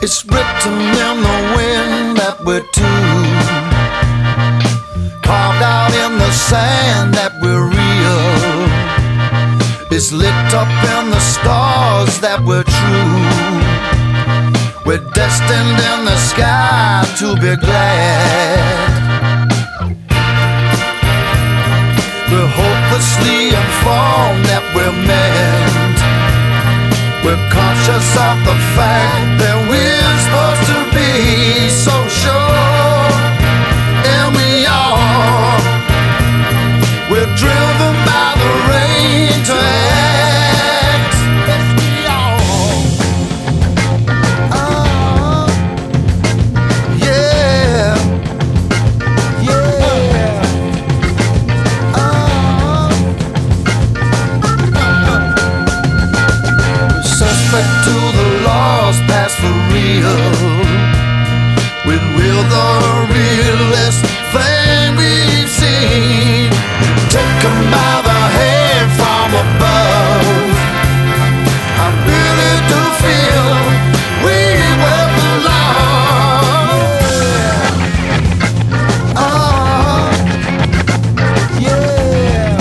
It's written in the wind that we're two, carved out in the sand that we're real. It's lit up in the stars that we're true. We're destined in the sky to be glad. We're hopelessly informed that we're meant. We're conscious of the fact that we're supposed to be so sure, and we are. We're driven by the rain to act. Yes, we are. Yeah, yeah. Suspect to the laws passed for real. We're the realest thing we've seen. Taken by the hand from above. I really do feel we will belong. Yeah.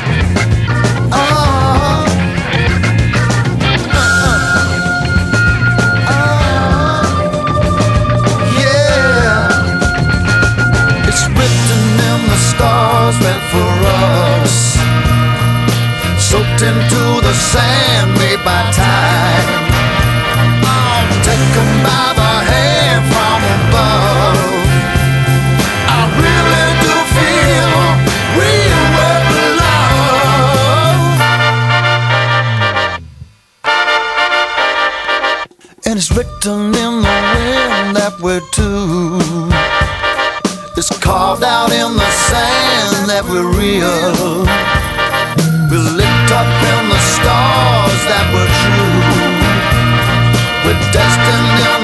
It's written in the stars meant for us, soaked into the sand made by time. Taken by the hand from above. I really do feel we will belong. And it's written in the wind that we're two. It's carved out in the sand that we're real. We're lit up in the stars that we're true. We're destined in